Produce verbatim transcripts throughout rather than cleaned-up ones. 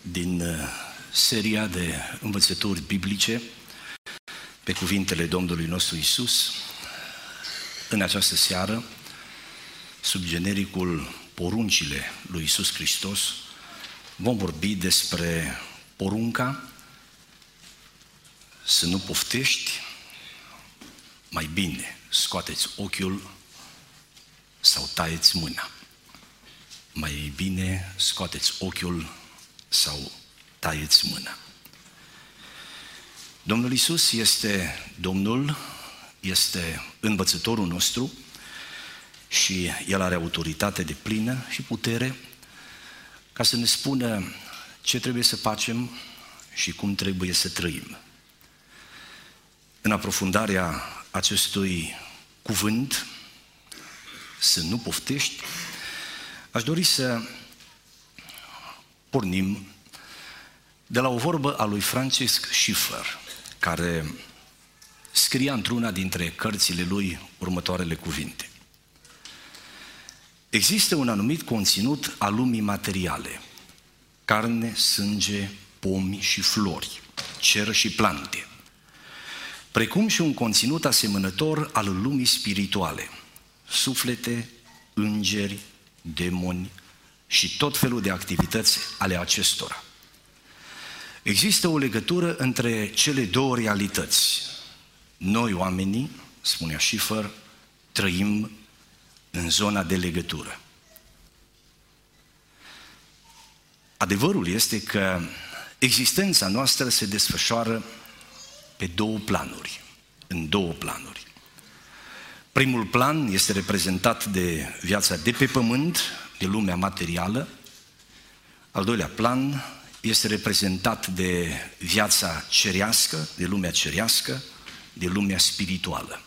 din seria de învățături biblice pe cuvintele Domnului nostru Iisus. În această seară, sub genericul Poruncile lui Iisus Hristos, vom vorbi despre porunca să nu poftești, mai bine scoateți ochiul sau taieți mâna. Mai bine scoateți ochiul sau taieți mâna. Domnul Iisus este Domnul, este învățătorul nostru și El are autoritate deplină și putere ca să ne spună ce trebuie să facem și cum trebuie să trăim. În aprofundarea acestui cuvânt, să nu poftești, aș dori să pornim de la o vorbă a lui Francis Schaeffer, care scria într-una dintre cărțile lui următoarele cuvinte. Există un anumit conținut al lumii materiale, carne, sânge, pomi și flori, cer și plante, precum și un conținut asemănător al lumii spirituale, suflete, îngeri, demoni și tot felul de activități ale acestora. Există o legătură între cele două realități. Noi, oamenii, spunea Schaeffer, trăim în zona de legătură. Adevărul este că existența noastră se desfășoară pe două planuri, în două planuri. Primul plan este reprezentat de viața de pe pământ, de lumea materială. Al doilea plan este reprezentat de viața cerească, de lumea cerească, de lumea spirituală.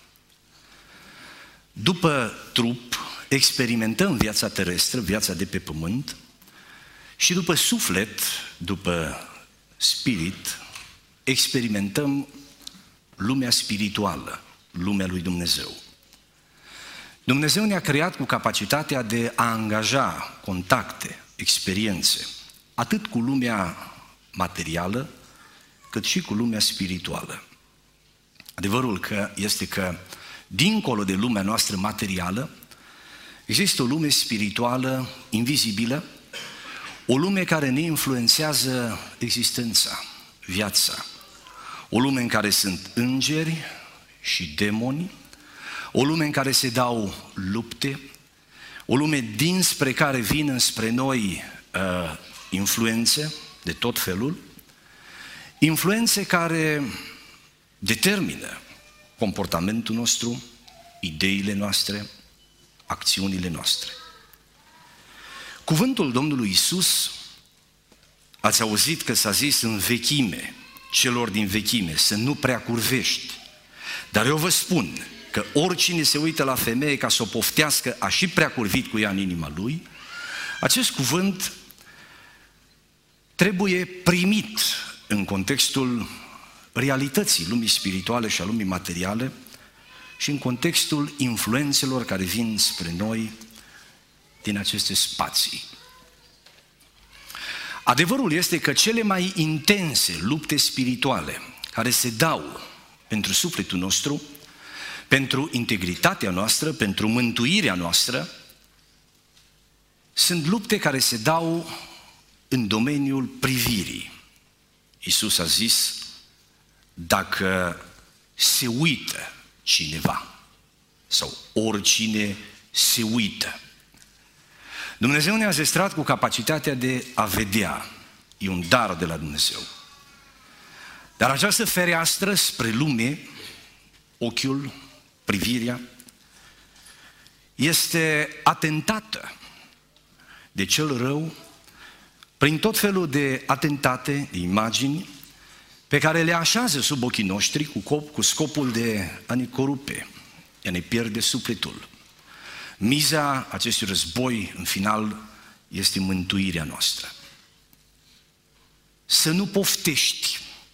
După trup, experimentăm viața terestră, viața de pe pământ, și după suflet, după spirit, experimentăm lumea spirituală, lumea lui Dumnezeu. Dumnezeu ne-a creat cu capacitatea de a angaja contacte, experiențe, atât cu lumea materială, cât și cu lumea spirituală. Adevărul că este că, dincolo de lumea noastră materială, există o lume spirituală invizibilă, o lume care ne influențează existența, viața, o lume în care sunt îngeri și demoni, o lume în care se dau lupte, o lume dinspre care vin înspre noi uh, influențe de tot felul, influențe care determină comportamentul nostru, ideile noastre, acțiunile noastre. Cuvântul Domnului Iisus, ați auzit că s-a zis în vechime, celor din vechime, să nu prea curvești. Dar eu vă spun că oricine se uită la femeie ca să o poftească, a și prea curvit cu ea în inima lui. Acest cuvânt trebuie primit în contextul realității lumii spirituale și a lumii materiale și în contextul influențelor care vin spre noi din aceste spații. Adevărul este că cele mai intense lupte spirituale care se dau pentru sufletul nostru, pentru integritatea noastră, pentru mântuirea noastră, sunt lupte care se dau în domeniul privirii. Iisus a zis, dacă se uită cineva sau oricine se uită. Dumnezeu ne-a zestrat cu capacitatea de a vedea. E un dar de la Dumnezeu. Dar această fereastră spre lume, ochiul, privirea, este atentată de cel rău prin tot felul de atentate, de imagini, pe care le așează sub ochii noștri cu, cop, cu scopul de a ne corupe, de a ne pierde sufletul. Miza acestui război, în final, este mântuirea noastră. Să nu poftești.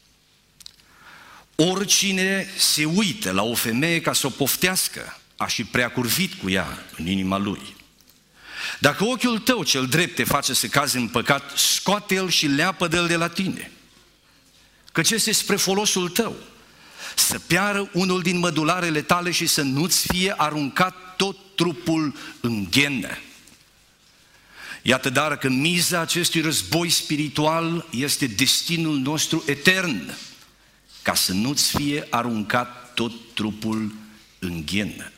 Oricine se uită la o femeie ca să o poftească, a și prea curvit cu ea în inima lui. Dacă ochiul tău cel drept te face să cazi în păcat, scoate-l și leapă-l de la tine. Căci este spre folosul tău să piară unul din mădularele tale și să nu-ți fie aruncat tot trupul în ghenă. Iată dar că miza acestui război spiritual este destinul nostru etern, ca să nu-ți fie aruncat tot trupul în ghenă.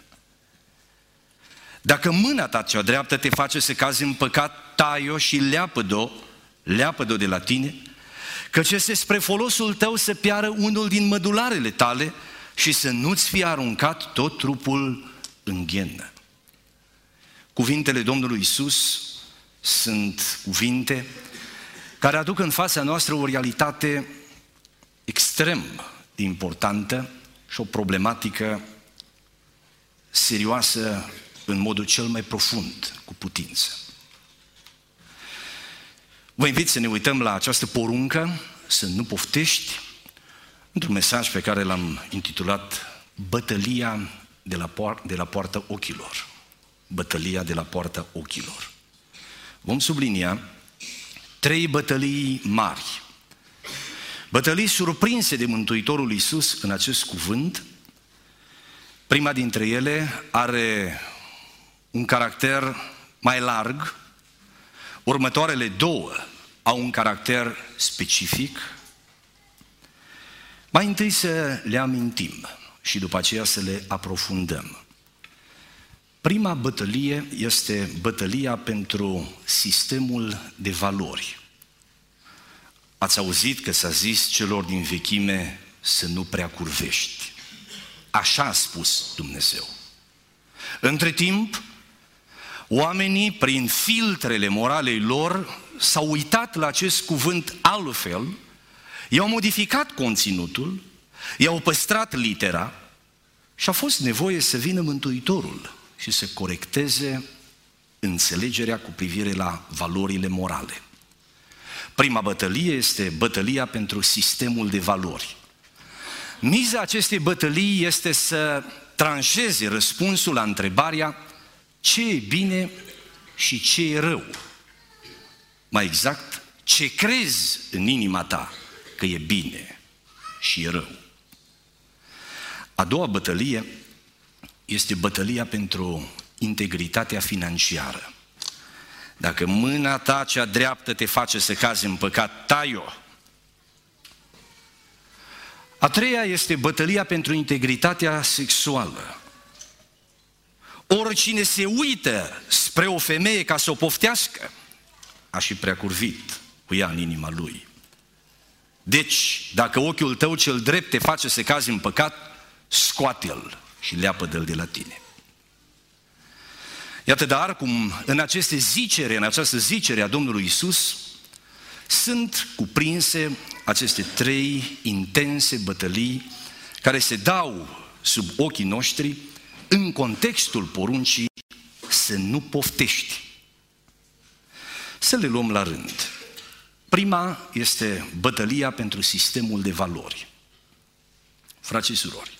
Dacă mâna ta cea dreaptă te face să cazi în păcat, tai-o și leapă-o, leapă-o de la tine, căci este spre folosul tău să piară unul din mădularele tale și să nu-ți fie aruncat tot trupul în ghenă. Cuvintele Domnului Iisus sunt cuvinte care aduc în fața noastră o realitate extrem de importantă și o problematică serioasă în modul cel mai profund, cu putință. Vă invit să ne uităm la această poruncă, să nu poftești, într-un mesaj pe care l-am intitulat Bătălia de la, poar- de la poarta ochilor. Bătălia de la poarta ochilor. Vom sublinia trei bătălii mari. Bătălii surprinse de Mântuitorul Iisus în acest cuvânt. Prima dintre ele are un caracter mai larg, următoarele două au un caracter specific. Mai întâi să le amintim și după aceea să le aprofundăm. Prima bătălie este bătălia pentru sistemul de valori. Ați auzit că s-a zis celor din vechime să nu prea curvești. Așa a spus Dumnezeu. Între timp, oamenii, prin filtrele moralei lor, s-au uitat la acest cuvânt altfel, i-au modificat conținutul, i-au păstrat litera și a fost nevoie să vină Mântuitorul și să corecteze înțelegerea cu privire la valorile morale. Prima bătălie este bătălia pentru sistemul de valori. Miza acestei bătălii este să tranșeze răspunsul la întrebarea ce e bine și ce e rău. Mai exact, ce crezi în inima ta că e bine și e rău. A doua bătălie este bătălia pentru integritatea financiară. Dacă mâna ta cea dreaptă te face să cazi în păcat, tai-o. A treia este bătălia pentru integritatea sexuală. Oricine se uită spre o femeie ca să o poftească, a și preacurvit cu ea în inima lui. Deci, dacă ochiul tău cel drept te face să cazi în păcat, scoate-l și leapă-l de la tine. Iată dar cum în aceste zicere, în această zicere a Domnului Iisus, sunt cuprinse aceste trei intense bătălii care se dau sub ochii noștri în contextul poruncii să nu poftești. Să le luăm la rând. Prima este bătălia pentru sistemul de valori. Frați și surori,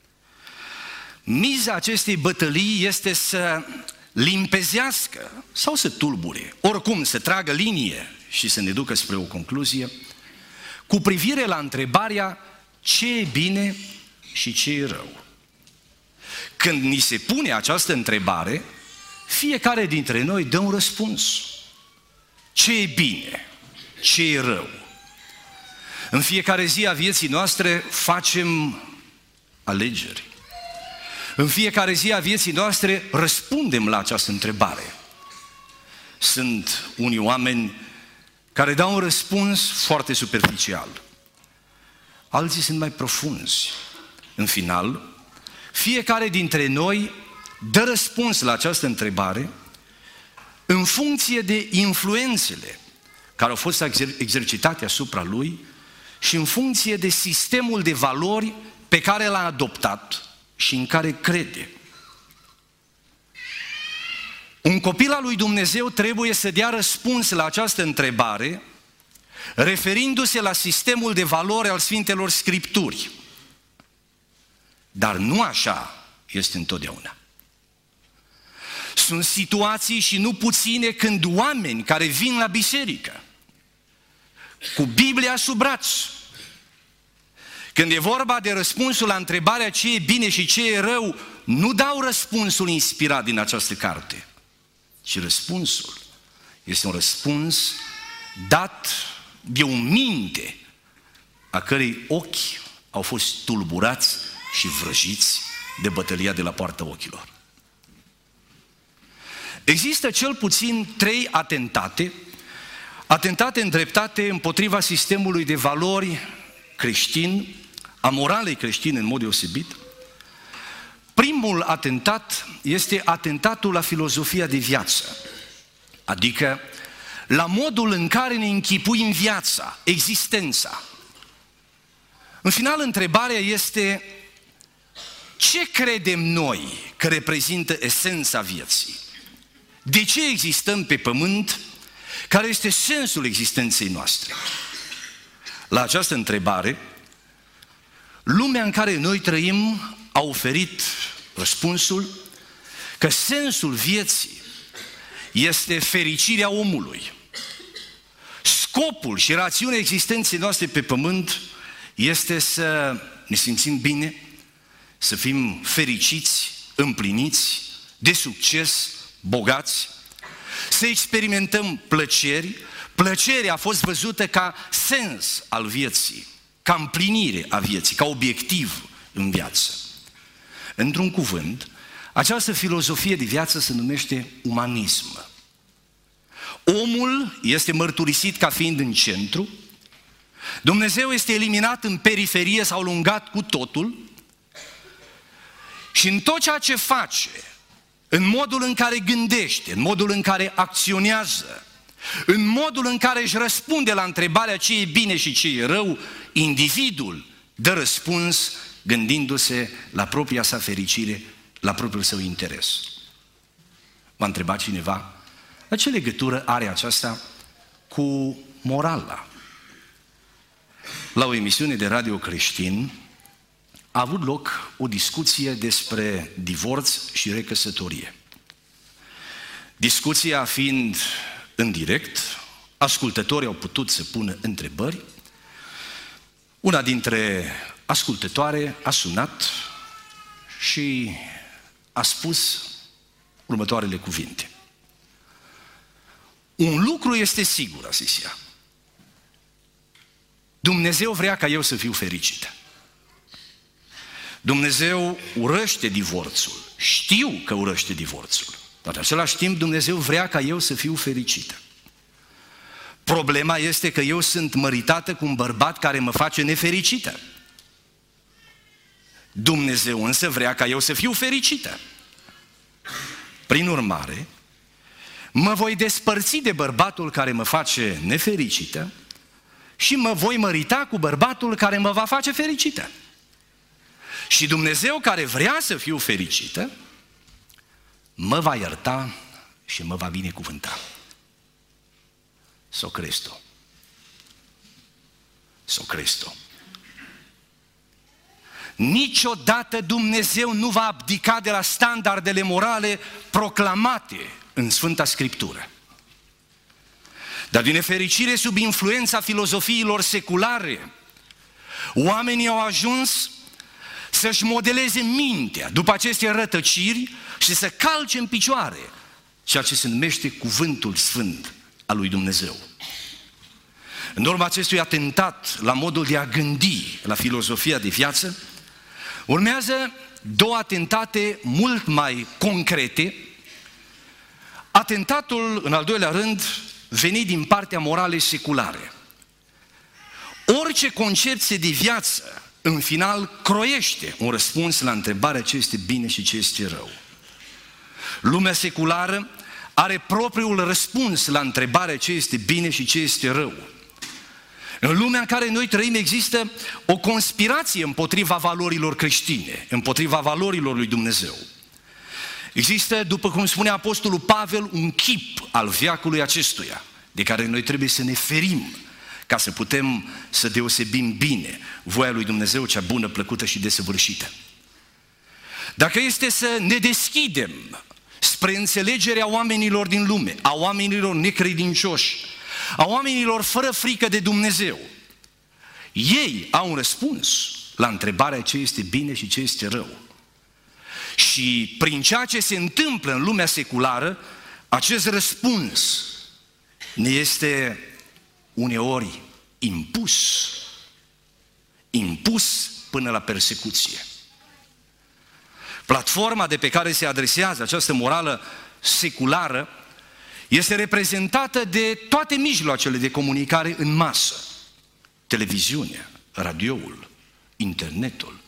miza acestei bătălii este să limpezească sau să tulbure, oricum să tragă linie și să ne ducă spre o concluzie cu privire la întrebarea ce e bine și ce e rău. Când ni se pune această întrebare, fiecare dintre noi dă un răspuns. Ce e bine? Ce e rău? În fiecare zi a vieții noastre facem alegeri. În fiecare zi a vieții noastre răspundem la această întrebare. Sunt unii oameni care dau un răspuns foarte superficial. Alții sunt mai profunzi. În final, fiecare dintre noi dă răspuns la această întrebare în funcție de influențele care au fost exercitate asupra lui și în funcție de sistemul de valori pe care l-a adoptat și în care crede. Un copil al lui Dumnezeu trebuie să dea răspuns la această întrebare referindu-se la sistemul de valori al Sfintelor Scripturi. Dar nu așa este întotdeauna. Sunt situații și nu puține când oameni care vin la biserică cu Biblia sub braț, când e vorba de răspunsul la întrebarea ce e bine și ce e rău, nu dau răspunsul inspirat din această carte, ci răspunsul este un răspuns dat de o minte a cărei ochi au fost tulburați și vrăjiți de bătălia de la poarta ochilor. Există cel puțin trei atentate, atentate îndreptate împotriva sistemului de valori creștin, a moralei creștine în mod deosebit. Primul atentat este atentatul la filozofia de viață, adică la modul în care ne închipuim viața, existența. În final, întrebarea este: ce credem noi că reprezintă esența vieții? De ce existăm pe pământ? Care este sensul existenței noastre? La această întrebare, lumea în care noi trăim a oferit răspunsul că sensul vieții este fericirea omului. Scopul și rațiunea existenței noastre pe pământ este să ne simțim bine, să fim fericiți, împliniți, de succes, bogați, să experimentăm plăceri. Plăcerea a fost văzută ca sens al vieții, ca împlinire a vieții, ca obiectiv în viață. Într-un cuvânt, această filozofie de viață se numește umanism. Omul este mărturisit ca fiind în centru, Dumnezeu este eliminat în periferie sau lungat cu totul și în tot ceea ce face, în modul în care gândește, în modul în care acționează, în modul în care își răspunde la întrebarea ce e bine și ce e rău, individul dă răspuns gândindu-se la propria sa fericire, la propriul său interes. M-a întrebat cineva, la ce legătură are aceasta cu morala? La o emisiune de radio creștin a avut loc o discuție despre divorț și recăsătorie. Discuția fiind în direct, ascultătorii au putut să pună întrebări. Una dintre ascultătoare a sunat și a spus următoarele cuvinte. Un lucru este sigur, a zis ea. Dumnezeu vrea ca eu să fiu fericită. Dumnezeu urăște divorțul. Știu că urăște divorțul. Dar în același timp Dumnezeu vrea ca eu să fiu fericită. Problema este că eu sunt măritată cu un bărbat care mă face nefericită. Dumnezeu însă vrea ca eu să fiu fericită. Prin urmare, mă voi despărți de bărbatul care mă face nefericită și mă voi mărita cu bărbatul care mă va face fericită. Și Dumnezeu, care vrea să fiu fericită, mă va ierta și mă va binecuvânta. So Cristo. So Cristo. Niciodată Dumnezeu nu va abdica de la standardele morale proclamate în Sfânta Scriptură. Dar din nefericire, sub influența filozofiilor seculare, oamenii au ajuns să-și modeleze mintea după aceste rătăciri și să calce în picioare ceea ce se numește cuvântul sfânt al lui Dumnezeu. În urma acestui atentat la modul de a gândi la filozofia de viață, urmează două atentate mult mai concrete. Atentatul, în al doilea rând, venit din partea moralei seculare. Orice concepție de viață, în final, croiește un răspuns la întrebarea ce este bine și ce este rău. Lumea seculară are propriul răspuns la întrebarea ce este bine și ce este rău. În lumea în care noi trăim există o conspirație împotriva valorilor creștine, împotriva valorilor lui Dumnezeu. Există, după cum spunea Apostolul Pavel, un chip al veacului acestuia, de care noi trebuie să ne ferim, ca să putem să deosebim bine voia lui Dumnezeu, cea bună, plăcută și desăvârșită. Dacă este să ne deschidem spre înțelegerea oamenilor din lume, a oamenilor necredincioși, a oamenilor fără frică de Dumnezeu. Ei au un răspuns la întrebarea ce este bine și ce este rău. Și prin ceea ce se întâmplă în lumea seculară, acest răspuns ne este uneori impus, impus până la persecuție. Platforma de pe care se adresează această morală seculară este reprezentată de toate mijloacele de comunicare în masă. Televiziunea, radioul, internetul.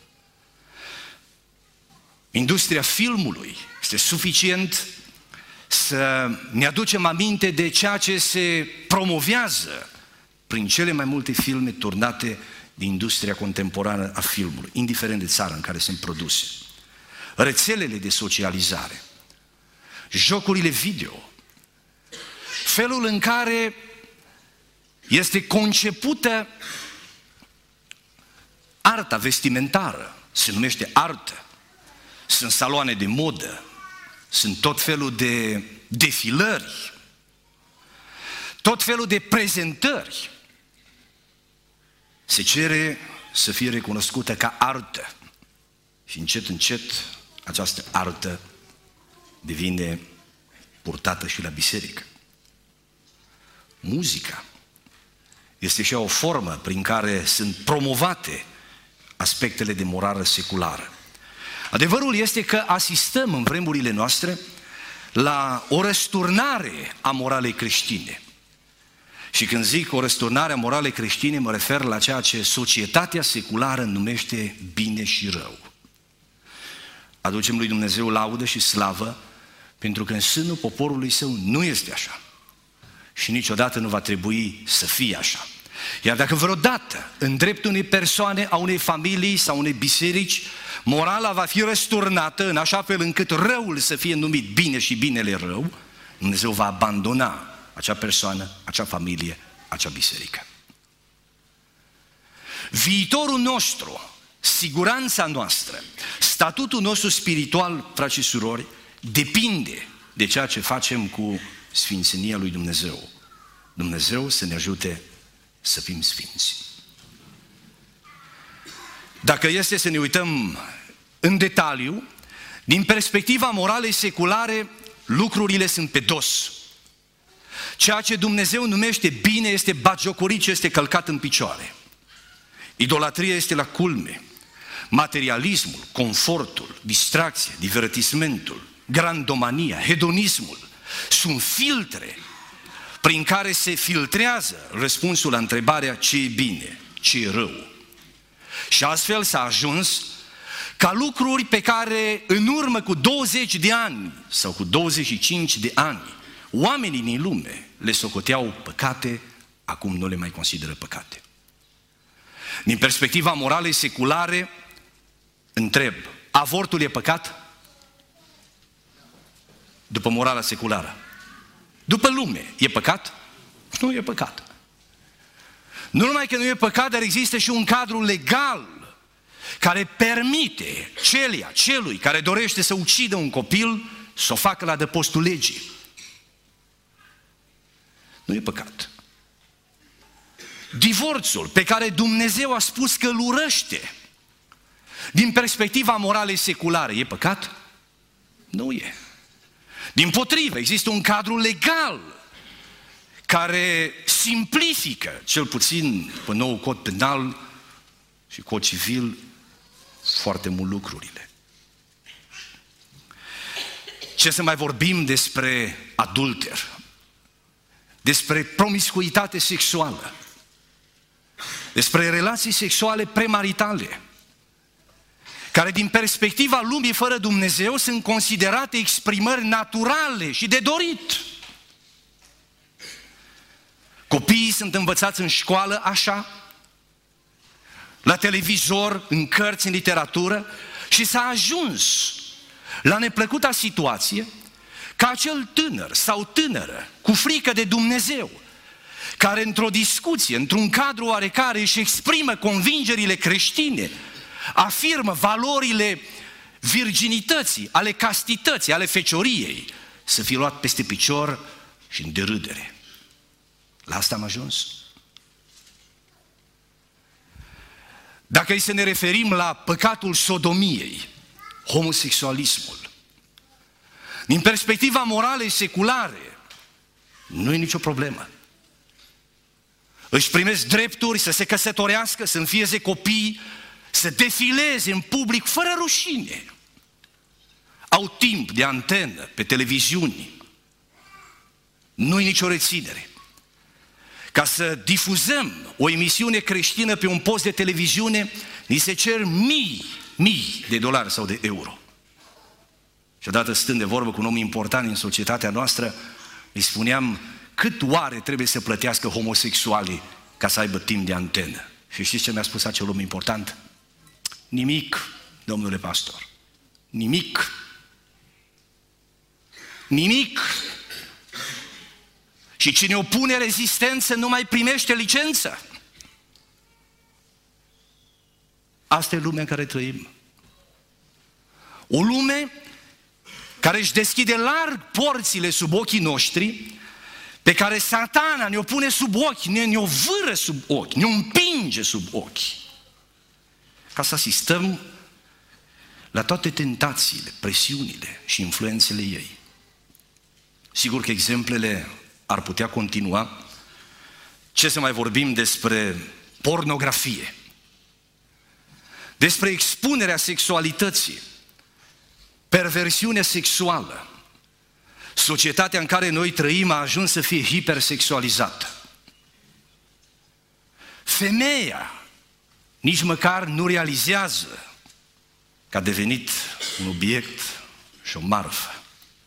Industria filmului este suficient să ne aducem aminte de ceea ce se promovează prin cele mai multe filme turnate din industria contemporană a filmului, indiferent de țara în care sunt produse. Rețelele de socializare, jocurile video, felul în care este concepută arta vestimentară, se numește artă, sunt saloane de modă, sunt tot felul de defilări, tot felul de prezentări. Se cere să fie recunoscută ca artă și încet, încet această artă devine purtată și la biserică. Muzica este și o formă prin care sunt promovate aspectele de morală seculară. Adevărul este că asistăm în vremurile noastre la o răsturnare a moralei creștine. Și când zic o răsturnare a moralei creștine, mă refer la ceea ce societatea seculară numește bine și rău. Aducem lui Dumnezeu laudă și slavă, pentru că în sânul poporului său nu este așa. Și niciodată nu va trebui să fie așa. Iar dacă vreodată, în dreptul unei persoane, a unei familii sau unei biserici, morala va fi răsturnată în așa fel încât răul să fie numit bine și binele rău, Dumnezeu va abandona acea persoană, acea familie, acea biserică. Viitorul nostru, siguranța noastră, statutul nostru spiritual, frați și surori, depinde de ceea ce facem cu sfințenia lui Dumnezeu. Dumnezeu să ne ajute să fim sfinți. Dacă este să ne uităm în detaliu, din perspectiva moralei seculare, lucrurile sunt pe dos. Ceea ce Dumnezeu numește bine este batjocorit ce este călcat în picioare. Idolatria este la culme. Materialismul, confortul, distracția, divertismentul, grandomania, hedonismul sunt filtre prin care se filtrează răspunsul la întrebarea ce e bine, ce e rău. Și astfel s-a ajuns ca lucruri pe care în urmă cu douăzeci de ani sau cu douăzeci și cinci de ani oamenii din lume le socoteau păcate, acum nu le mai consideră păcate. Din perspectiva moralei seculare, întreb, avortul e păcat? După morala seculară. După lume, e păcat? Nu e păcat. Nu numai că nu e păcat, dar există și un cadru legal care permite celia, celui care dorește să ucidă un copil să o facă la adăpostul legii. Nu e păcat. Divorțul pe care Dumnezeu a spus că îl urăște, din perspectiva moralei seculare, e păcat? Nu e. Dimpotrivă, există un cadru legal care simplifică, cel puțin pe nou cod penal și cod civil, foarte mult lucrurile. Ce să mai vorbim despre adulter, despre promiscuitate sexuală, despre relații sexuale premaritale, care din perspectiva lumii fără Dumnezeu sunt considerate exprimări naturale și de dorit. Copiii sunt învățați în școală așa, la televizor, în cărți, în literatură, și s-a ajuns la neplăcuta situație ca acel tânăr sau tânără cu frică de Dumnezeu, care într-o discuție, într-un cadru oarecare își exprimă convingerile creștine, afirmă valorile virginității, ale castității, ale fecioriei, să fie luat peste picior și în derâdere. La asta am ajuns. Dacă e să ne referim la păcatul sodomiei, homosexualismul, din perspectiva morală și seculare, nu e nicio problemă. Își primesc drepturi să se căsătorească, să înfieze copii, să defileze în public fără rușine. Au timp de antenă pe televiziuni. Nu e nicio reținere. Ca să difuzăm o emisiune creștină pe un post de televiziune, ni se cer mii, mii de dolari sau de euro. Și odată stând de vorbă cu un om important în societatea noastră, îi spuneam cât oare trebuie să plătească homosexualii ca să aibă timp de antenă. Și știți ce mi-a spus acel om important? Nimic, domnule pastor. Nimic. Nimic. Și cine opune rezistență nu mai primește licență. Asta e lumea în care trăim. O lume care își deschide larg porțile sub ochii noștri, pe care Satana ne-o pune sub ochi, ne, ne-o vâră sub ochi, ne-o împinge sub ochi, ca să asistăm la toate tentațiile, presiunile și influențele ei. Sigur că exemplele ar putea continua. Ce să mai vorbim despre pornografie, despre expunerea sexualității, perversiunea sexuală. Societatea în care noi trăim a ajuns să fie hipersexualizată. Femeia nici măcar nu realizează că a devenit un obiect și o marfă.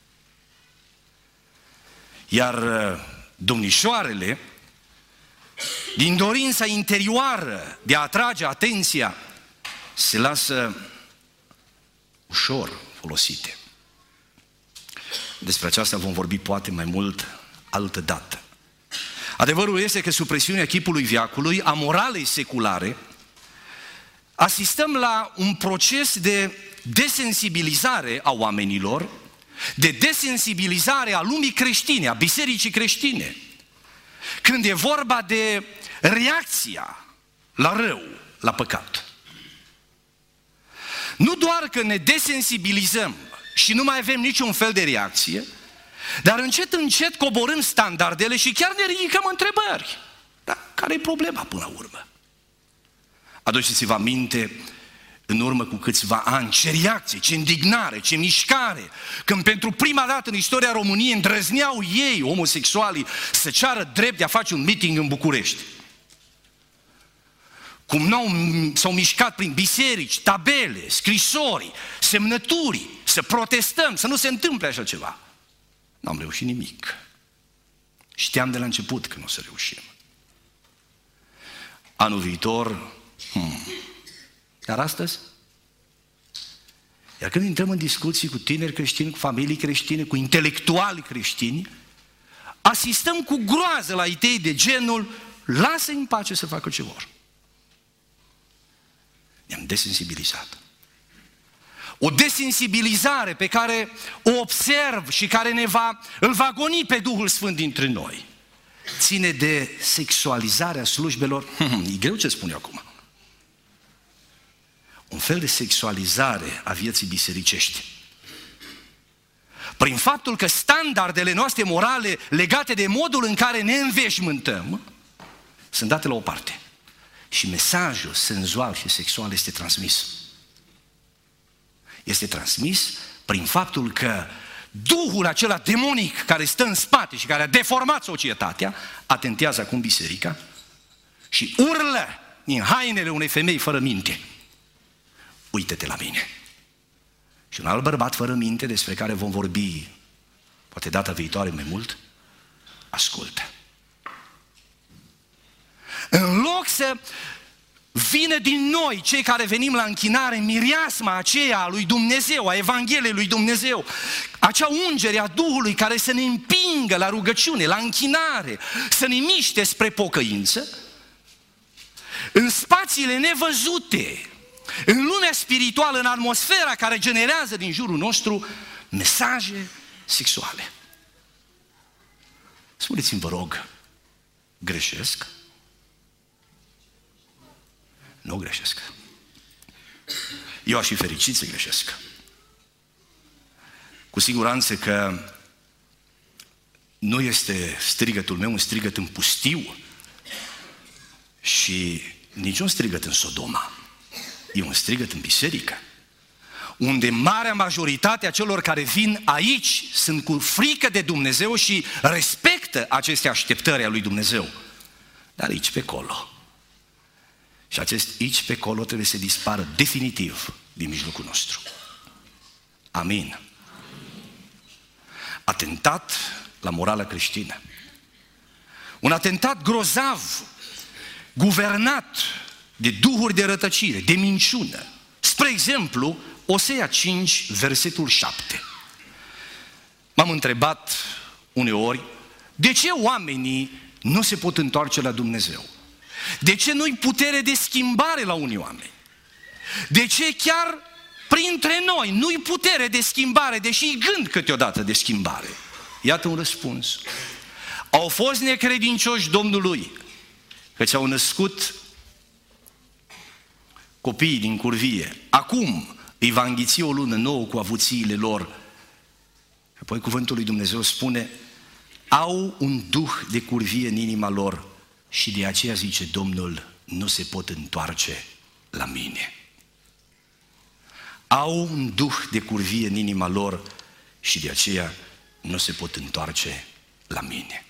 Iar domnișoarele, din dorința interioară de a atrage atenția, se lasă ușor folosite. Despre aceasta vom vorbi poate mai mult altă dată. Adevărul este că sub presiunea chipului veacului, a moralei seculare, asistăm la un proces de desensibilizare a oamenilor, de desensibilizare a lumii creștine, a bisericii creștine. Când e vorba de reacția la rău, la păcat. Nu doar că ne desensibilizăm și nu mai avem niciun fel de reacție, dar încet, încet coborâm standardele și chiar ne ridicăm întrebări. Dar care e problema până la urmă? Aduceți-vă aminte, în urmă cu câțiva ani, ce reacție, ce indignare, ce mișcare, când pentru prima dată în istoria României îndrăzneau ei, homosexualii, să ceară drept de a face un meeting în București. Cum n-au, s-au mișcat prin biserici, tabele, scrisori, semnături, să protestăm, să nu se întâmple așa ceva. N-am reușit nimic. Știam de la început că nu o să reușim. Anul viitor, hmm. Dar astăzi? Iar când intrăm în discuții cu tineri creștini, cu familii creștine, cu intelectuali creștini, asistăm cu groază la idei de genul, lasă-i în pace să facă ce vor. Ne-am desensibilizat. O desensibilizare pe care o observ și care ne va, îl va goni pe Duhul Sfânt dintre noi, ține de sexualizarea slujbelor. E greu ce spun eu acum. Un fel de sexualizare a vieții bisericești. Prin faptul că standardele noastre morale legate de modul în care ne înveșmântăm sunt date la o parte. Și mesajul senzual și sexual este transmis. Este transmis prin faptul că duhul acela demonic care stă în spate și care a deformat societatea, atentează acum biserica și urlă din hainele unei femei fără minte: uită-te la mine. Și un alt bărbat fără minte, despre care vom vorbi poate data viitoare mai mult, ascultă. În loc să vină din noi, cei care venim la închinare, mireasma aceea a lui Dumnezeu, a Evangheliei lui Dumnezeu, acea ungere a Duhului care să ne împingă la rugăciune, la închinare, să ne miște spre pocăință, în spațiile nevăzute, în lumea spirituală, în atmosfera care generează din jurul nostru mesaje sexuale. Spuneți-mi, vă rog, greșesc? Nu greșesc. Eu aș fi fericit să greșesc. Cu siguranță că nu este strigătul meu un strigăt în pustiu și nici un strigăt în Sodoma. E un strigăt în biserică, unde marea majoritate a celor care vin aici sunt cu frică de Dumnezeu și respectă aceste așteptări a lui Dumnezeu. Dar aici pe acolo. Și acest aici pe acolo trebuie să dispară definitiv din mijlocul nostru. Amin. Atentat la morala creștină. Un atentat grozav, guvernat de duhuri de rătăcire, de minciună. Spre exemplu, Osea cinci, versetul șapte. M-am întrebat uneori, de ce oamenii nu se pot întoarce la Dumnezeu? De ce nu-i putere de schimbare la unii oameni? De ce chiar printre noi nu-i putere de schimbare, deși-i gând câteodată de schimbare? Iată un răspuns. Au fost necredincioși Domnului, căci au născut copiii din curvie. Acum îi va înghiți o lună nouă cu avuțiile lor. Apoi cuvântul lui Dumnezeu spune, au un duh de curvie în inima lor și de aceea, zice Domnul, nu se pot întoarce la mine. Au un duh de curvie în inima lor și de aceea nu se pot întoarce la mine.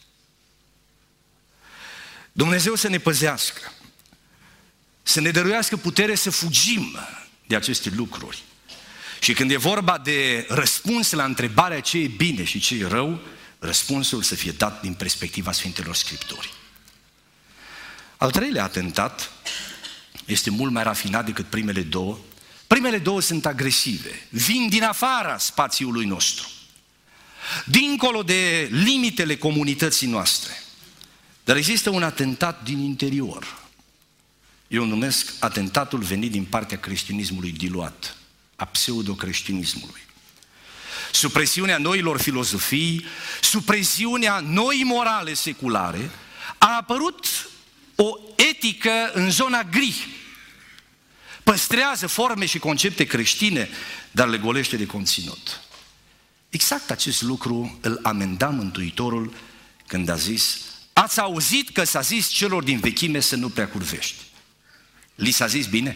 Dumnezeu să ne păzească, să ne dăruiască putere să fugim de aceste lucruri. Și când e vorba de răspuns la întrebarea ce e bine și ce e rău, răspunsul să fie dat din perspectiva Sfintelor Scripturi. Al treilea atentat este mult mai rafinat decât primele două. Primele două sunt agresive, vin din afara spațiului nostru, dincolo de limitele comunității noastre. Dar există un atentat din interior. Eu îl numesc atentatul venit din partea creștinismului diluat, a pseudo-creștinismului. Sub presiunea noilor filozofii, sub presiunea noii morale seculare, a apărut o etică în zona gri. Păstrează forme și concepte creștine, dar le golește de conținut. Exact acest lucru îl amenda Mântuitorul când a zis, ați auzit că s-a zis celor din vechime să nu prea curvești. Li s-a zis bine?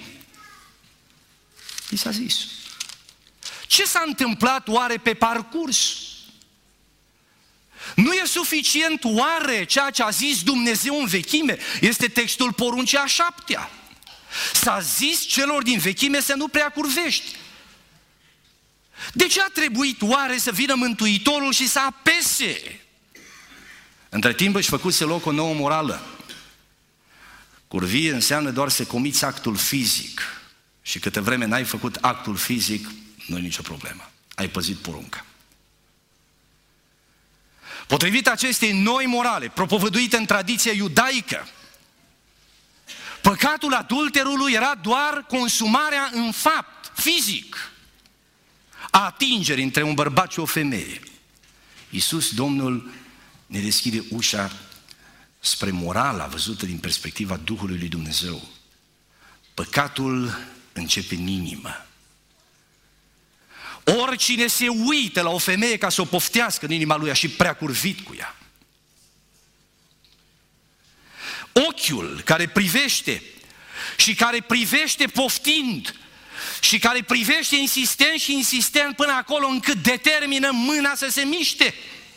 Li s-a zis. Ce s-a întâmplat oare pe parcurs? Nu e suficient oare ceea ce a zis Dumnezeu în vechime? Este textul poruncii a șaptea. S-a zis celor din vechime să nu prea curvești. De ce a trebuit oare să vină Mântuitorul și să apese? Între timp își făcuse loc o nouă morală. Curvie înseamnă doar să comiți actul fizic. Și câtă vreme n-ai făcut actul fizic, nu e nicio problemă. Ai păzit porunca. Potrivit acestei noi morale, propovăduite în tradiția iudaică, păcatul adulterului era doar consumarea în fapt, fizic, a atingerii între un bărbat și o femeie. Iisus, Domnul, ne deschide ușa spre morala văzută din perspectiva Duhului lui Dumnezeu. Păcatul începe în inimă. Oricine se uită la o femeie ca să o poftească în inima lui, a și prea curvit cu ea. Ochiul care privește și care privește poftind și care privește insistent și insistent până acolo încât determină mâna să se miște.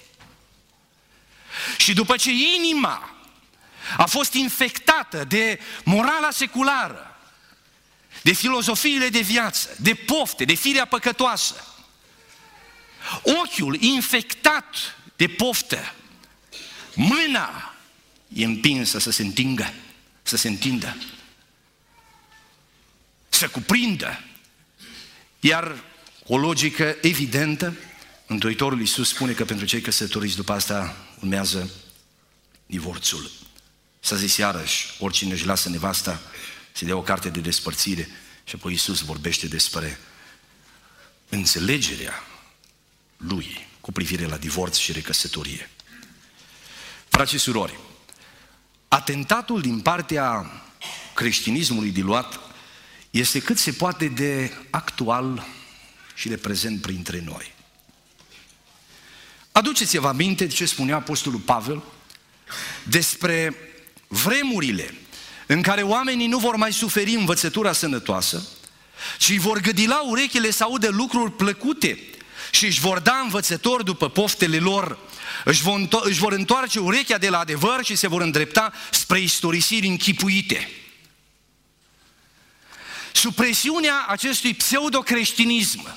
Și după ce inima a fost infectată de morala seculară, de filozofiile de viață, de pofte, de firea păcătoasă, ochiul infectat de poftă, mâna e împinsă să se întingă, să se întindă, să cuprindă. Iar o logică evidentă, Mântuitorul Iisus spune că pentru cei căsătoriți după asta urmează divorțul. S-a zis iarăși, oricine își lasă nevasta să dea o carte de despărțire Și apoi Iisus vorbește despre înțelegerea lui cu privire la divorț și recăsătorie. Frați și surori, atentatul din partea creștinismului diluat este cât se poate de actual și de prezent printre noi. Aduceți-vă aminte de ce spunea Apostolul Pavel despre vremurile în care oamenii nu vor mai suferi învățătura sănătoasă, ci vor gâdila urechile să audă lucruri plăcute și își vor da învățători după poftele lor, își vor, își vor întoarce urechea de la adevăr și se vor îndrepta spre istorisiri închipuite. Sub presiunea acestui pseudo-creștinism,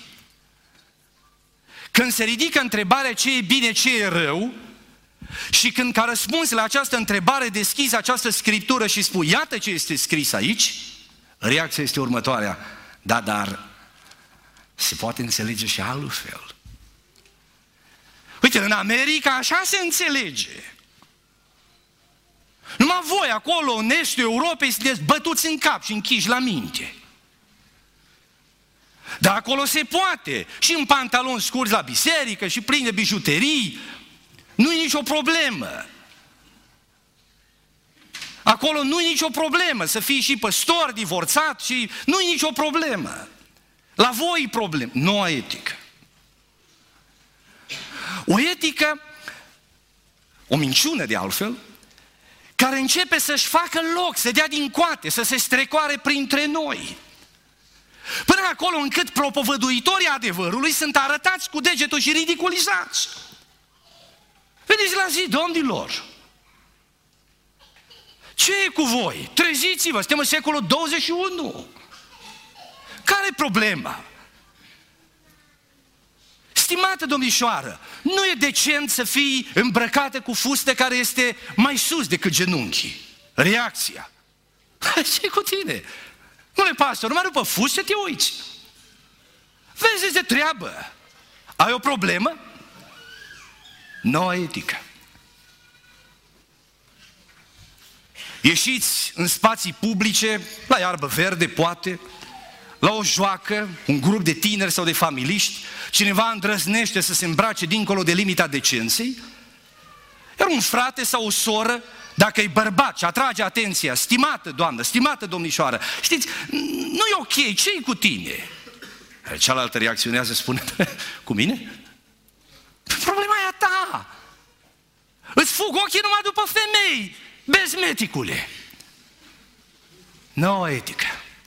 când se ridică întrebarea ce e bine, ce e rău, și când ca răspuns la această întrebare deschizi această scriptură și spui, iată ce este scris aici, reacția este următoarea: da, dar se poate înțelege și altfel. Uite, în America așa se înțelege. Numai voi acolo, în estul Europei, sunteți bătuți în cap și închiși la minte. Dar acolo se poate, și în pantaloni scurți la biserică, și plini de bijuterii, nu-i nicio problemă. Acolo nu-i nicio problemă să fii și păstor, divorțat, și nu-i nicio problemă. La voi e problemă, noua etică. O etică, o minciună de altfel, care începe să-și facă loc, să dea din coate, să se strecoare printre noi. Până acolo încât propovăduitorii adevărului sunt arătați cu degetul și ridiculizați. Vedeți la zi, domnilor, ce e cu voi? Treziți-vă, suntem în secolul douăzeci și unu. Care e problema? Stimată domnișoară, nu e decent să fii îmbrăcată cu fustă care este mai sus decât genunchii. Reacția: ce-i cu tine? Nu le pasă, numai după fustă te uiți. Vezi de treabă. Ai o problemă? Noua etică. Ieșiți în spații publice, la iarbă verde, poate, la o joacă, un grup de tineri sau de familiști, cineva îndrăznește să se îmbrace dincolo de limita decenței, iar un frate sau o soră, dacă e bărbat și atrage atenția: stimată doamnă, stimată domnișoară, știți, nu e ok, ce-i cu tine? Cealaltă reacționează, spune: cu mine? Problema e a ta. Îți fug ochii numai după femei, bezmeticule. Noua etică.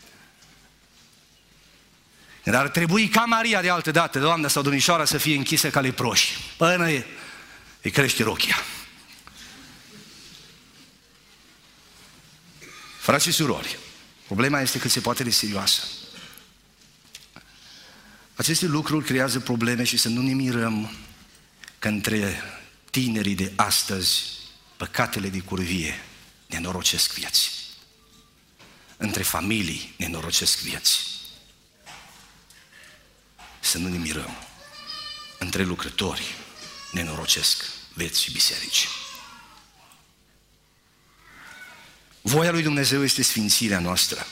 Dar ar trebui ca Maria de altă dată, doamna sau domnișoara, să fie închisă ca leproși, până e, îi crește rochia. Frați și surori, problema este cât se poate de serioasă. Aceste lucruri creează probleme și să nu ne mirăm că între tinerii de astăzi păcatele de curvie nenorocesc vieți. Între familii nenorocesc vieți. Să nu ne mirăm. Între lucrători nenorocesc vieți și biserici. Voia lui Dumnezeu este sfințirea noastră.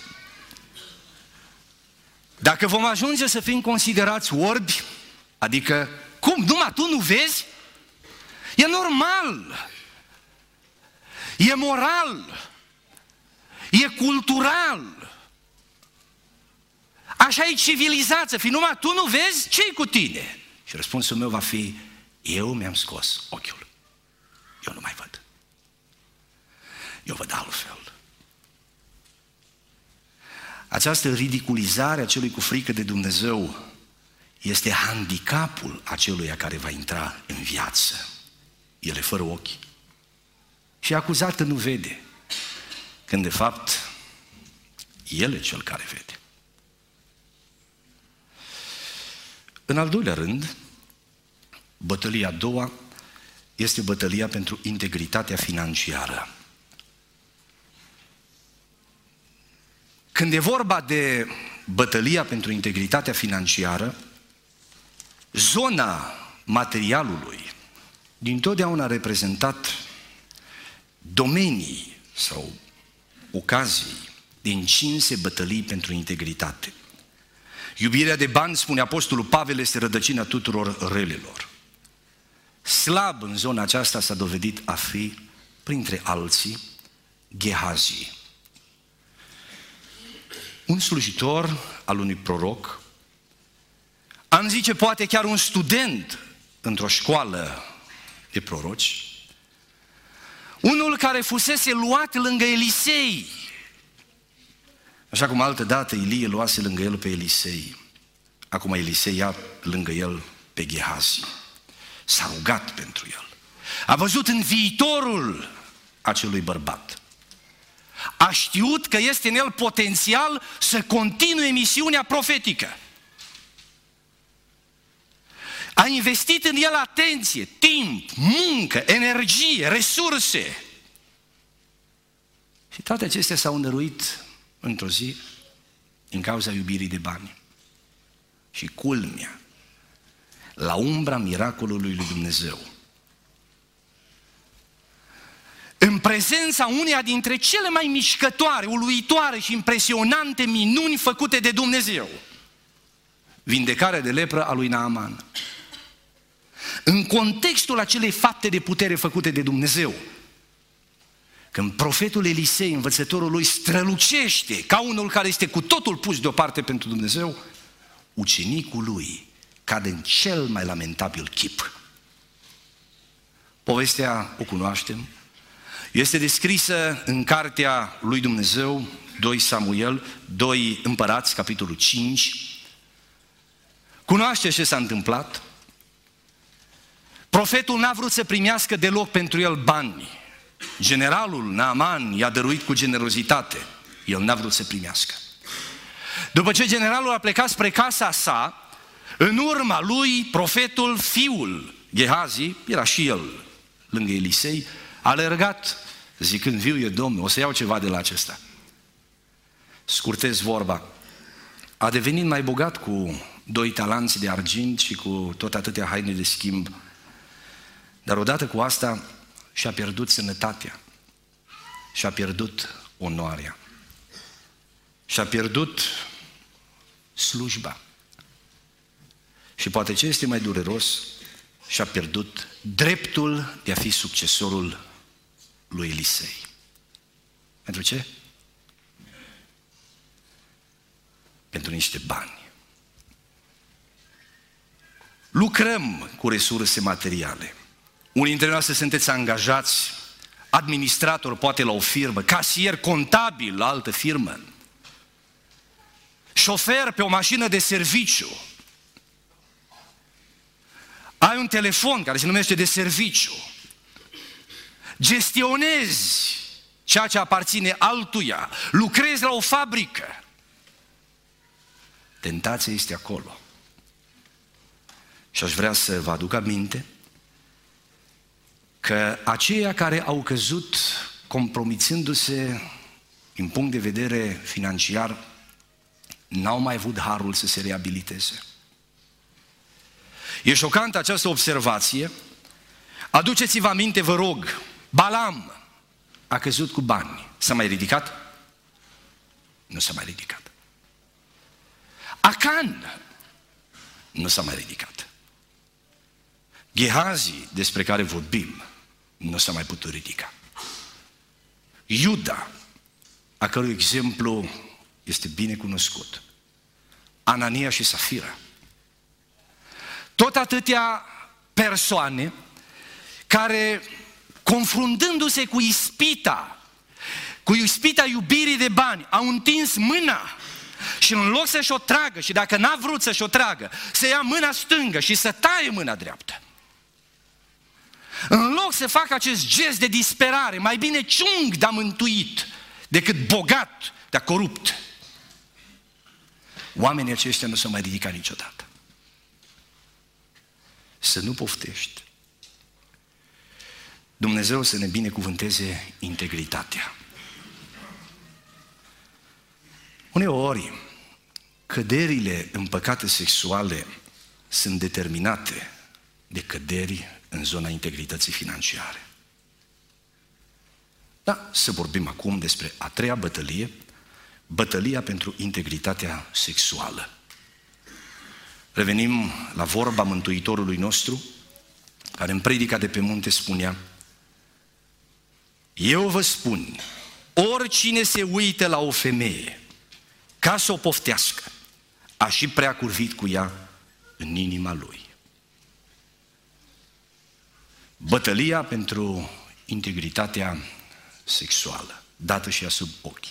Dacă vom ajunge să fim considerați orbi, adică, cum, numai tu nu vezi? E normal, e moral, e cultural, așa e civilizat să fii, numai tu nu vezi, ce-i cu tine? Și răspunsul meu va fi: eu mi-am scos ochiul, eu nu mai văd, eu văd altfel. Această ridiculizare a celui cu frică de Dumnezeu este handicapul aceluia care va intra în viață. El e fără ochi și acuzată nu vede, când de fapt el e cel care vede. În al doilea rând, bătălia a doua este bătălia pentru integritatea financiară. Când e vorba de bătălia pentru integritatea financiară, zona materialului dintotdeauna a reprezentat domenii sau ocazii de încinse bătălii pentru integritate. Iubirea de bani, spune Apostolul Pavel, este rădăcina tuturor relelor. Slab în zona aceasta s-a dovedit a fi, printre alții, Gehazi, un slujitor al unui proroc, am zice poate chiar un student într-o școală de proroci, unul care fusese luat lângă Elisei, așa cum altă dată Ilie luase lângă el pe Elisei, acum Elisei ia lângă el pe Gehazi. S-a rugat pentru el. A văzut în viitorul acelui bărbat. A știut că este în el potențial să continue misiunea profetică. A investit în el atenție, timp, muncă, energie, resurse. Și toate acestea s-au înăruit într-o zi din cauza iubirii de bani. Și culmea, la umbra miracolului lui Dumnezeu, în prezența uneia dintre cele mai mișcătoare, uluitoare și impresionante minuni făcute de Dumnezeu, vindecarea de lepră a lui Naaman. În contextul acelei fapte de putere făcute de Dumnezeu, când profetul Elisei, învățătorul lui, strălucește ca unul care este cu totul pus deoparte pentru Dumnezeu, ucenicul lui cade în cel mai lamentabil chip. Povestea o cunoaștem. Este descrisă în cartea lui Dumnezeu, doi Samuel, doi Împărați, capitolul cinci. Cunoaște ce s-a întâmplat? Profetul n-a vrut să primească deloc pentru el bani. Generalul Naaman i-a dăruit cu generozitate. El n-a vrut să primească. După ce generalul a plecat spre casa sa, în urma lui, profetul, fiul Gehazi, era și el lângă Elisei, a alergat, zicând, viu e Domnul, o să iau ceva de la acesta. Scurtez vorba, a devenit mai bogat cu doi talanți de argint și cu tot atâtea haine de schimb, dar odată cu asta și-a pierdut sănătatea, și-a pierdut onoarea, și-a pierdut slujba. Și poate ce este mai dureros, și-a pierdut dreptul de a fi succesorul lui Elisei. Pentru ce? Pentru niște bani. Lucrăm cu resurse materiale. Unii dintre noi sunteți angajați, administrator poate la o firmă, casier contabil la altă firmă, șofer pe o mașină de serviciu, ai un telefon care se numește de serviciu, gestionezi ceea ce aparține altuia, lucrezi la o fabrică. Tentația este acolo. Și aș vrea să vă aduc aminte că aceia care au căzut compromițându-se din punct de vedere financiar n-au mai avut harul să se reabiliteze. E șocantă această observație. Aduceți-vă aminte, vă rog, Balam a căzut cu bani. S-a mai ridicat? Nu s-a mai ridicat. Acan nu s-a mai ridicat. Gehazi, despre care vorbim, nu s-a mai putut ridica. Iuda, a cărui exemplu este bine cunoscut, Anania și Safira, tot atâtea persoane care, confruntându-se cu ispita, cu ispita iubirii de bani, au întins mâna și în loc să-și o tragă, și dacă n-a vrut să-și o tragă, să ia mâna stângă și să taie mâna dreaptă. În loc să facă acest gest de disperare, mai bine ciung de-a mântuit decât bogat de-a corupt. Oamenii aceștia nu s-au mai ridicat niciodată. Să nu poftești. Dumnezeu să ne binecuvânteze integritatea. Uneori, căderile în păcate sexuale sunt determinate de căderi în zona integrității financiare. Da, să vorbim acum despre a treia bătălie Bătălia pentru integritatea sexuală. Revenim la vorba Mântuitorului nostru, care în predica de pe munte spunea: eu vă spun, oricine se uită la o femeie ca să o poftească, a și prea curvit cu ea în inima lui. Bătălia pentru integritatea sexuală, dată și ea sub ochi.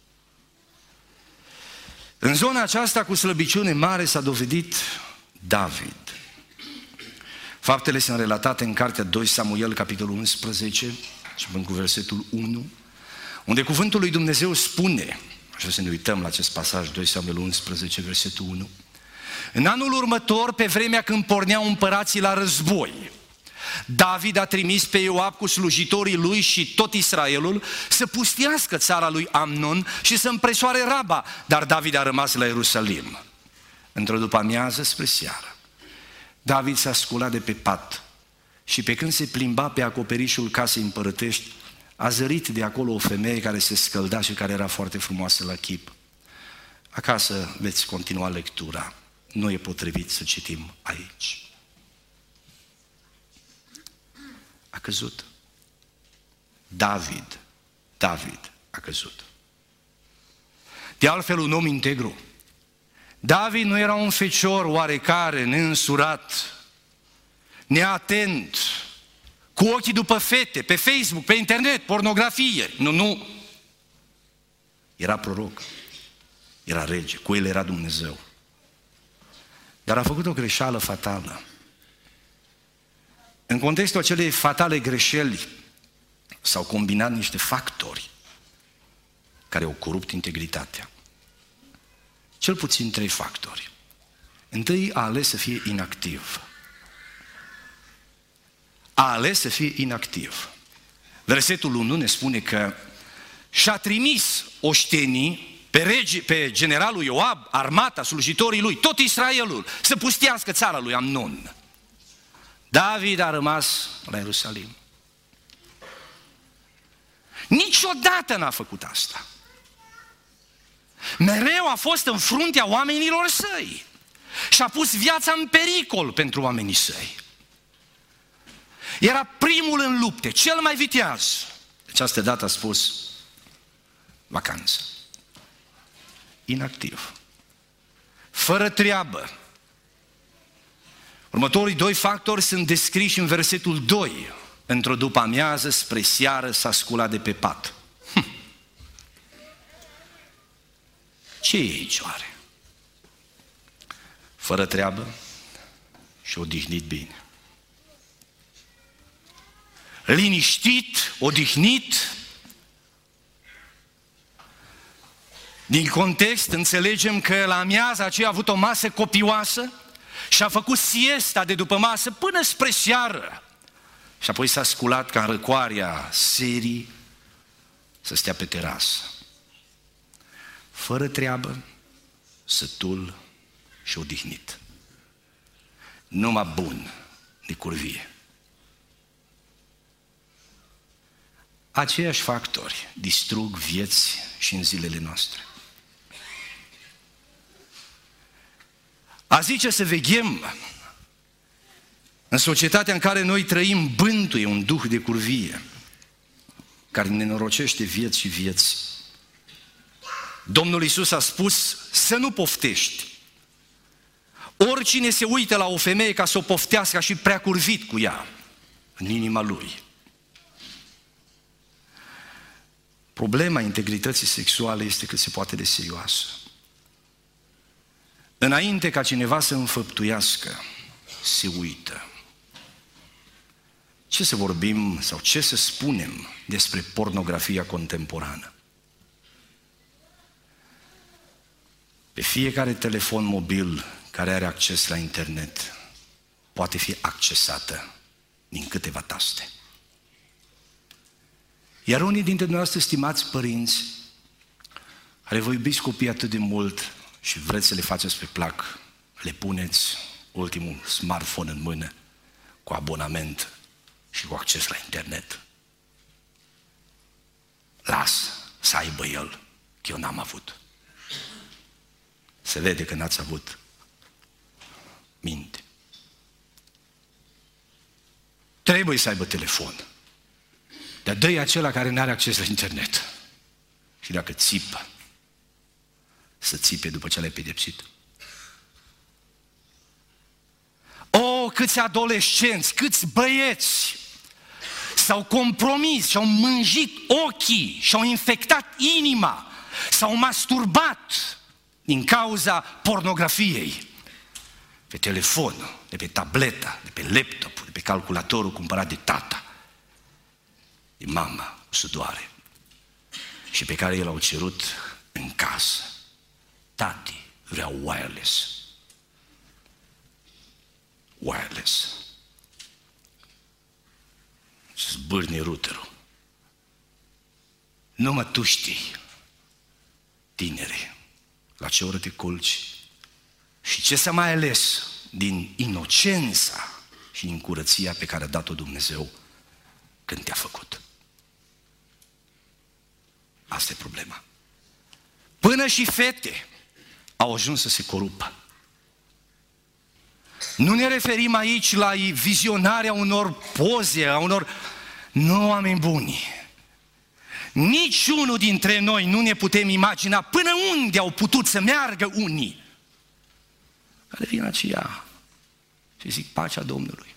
În zona aceasta cu slăbiciune mare s-a dovedit David. Faptele sunt relatate în cartea doi Samuel, capitolul unsprezece, și până cu versetul unu, unde cuvântul lui Dumnezeu spune, așa să ne uităm la acest pasaj, doi Samuel unsprezece, versetul unu, în anul următor, pe vremea când porneau împărații la război, David a trimis pe Ioab cu slujitorii lui și tot Israelul să pustiască țara lui Amnon și să împresoare Raba, dar David a rămas la Ierusalim. Într-o după-amiază spre seară, David s-a sculat de pe pat și pe când se plimba pe acoperișul casei împărătești, a zărit de acolo o femeie care se scălda și care era foarte frumoasă la chip. Acasă veți continua lectura, nu e potrivit să citim aici. A căzut. David, David a căzut. De altfel, un om integru. David nu era un fecior oarecare, neînsurat, neatent, cu ochii după fete, pe Facebook, pe internet, pornografie. Nu, nu. Era proroc, era rege, cu el era Dumnezeu. Dar a făcut o greșeală fatală. În contextul acelei fatale greșeli s-au combinat niște factori care au corupt integritatea. Cel puțin trei factori. Întâi, a ales să fie inactiv. A ales să fie inactiv. Versetul unu ne spune că și-a trimis oștenii pe, rege, pe generalul Ioab, armata, slujitorii lui, tot Israelul, să pustiască țara lui Amnon. David a rămas la Ierusalim. Niciodată n-a făcut asta. Mereu a fost în fruntea oamenilor săi și a pus viața în pericol pentru oamenii săi. Era primul în lupte, cel mai viteaz. De această dată a spus vacanță. Inactiv. Fără treabă. Următorii doi factori sunt descriși în versetul doi. Într-o după-amiază, spre seară, s-a sculat de pe pat. Hm. Ce e aici oare? Fără treabă și odihnit bine. Liniștit, odihnit. Din context înțelegem că la amiaza aceea a avut o masă copioasă și a făcut siesta de după masă până spre seară. Și apoi s-a sculat ca în răcoarea serii să stea pe terasă. Fără treabă, sătul și odihnit. Numai bun de curvie. Aceiași factori distrug vieți și în zilele noastre. A zice să veghem în societatea în care noi trăim, bântuie un duh de curvie care ne norocește vieți și vieți. Domnul Iisus a spus să nu poftești. Oricine se uită la o femeie ca să o poftească, a și prea curvit cu ea în inima lui. Problema integrității sexuale este cât se poate de serioasă. Înainte ca cineva să înfăptuiască, se uită. Ce să vorbim sau ce să spunem despre pornografia contemporană? Pe fiecare telefon mobil care are acces la internet poate fi accesată din câteva taste. Iar unii dintre dumneavoastră, stimați părinți, care vă iubiți copiii atât de mult și vreți să le faceți pe plac, le puneți ultimul smartphone în mână cu abonament și cu acces la internet. Lasă să aibă el, că eu n-am avut. Se vede că n-ați avut minte. Trebuie să aibă telefon. Dar dă-i acela care nu are acces la internet. Și dacă țipă, să țipe după ce l-ai pedepsit. O, câți adolescenți, câți băieți s-au compromis, și-au mânjit ochii, și-au infectat inima, s-au masturbat din cauza pornografiei. Pe telefon, de pe tableta, de pe laptop, de pe calculatorul cumpărat de tata, de mama, cu sudoare, și pe care el au cerut în casă. Tati, vreau wireless. Wireless. Și zbârni routerul. Numai tu știi, tinere, la ce oră te culci și ce s-a mai ales din inocența și din curăția pe care a dat-o Dumnezeu când te-a făcut. Asta e problema. Până și fete au ajuns să se corupă. Nu ne referim aici la vizionarea unor poze, a unor... Nu, oameni buni. Niciunul dintre noi nu ne putem imagina până unde au putut să meargă unii care vin aceia și zic pacea Domnului.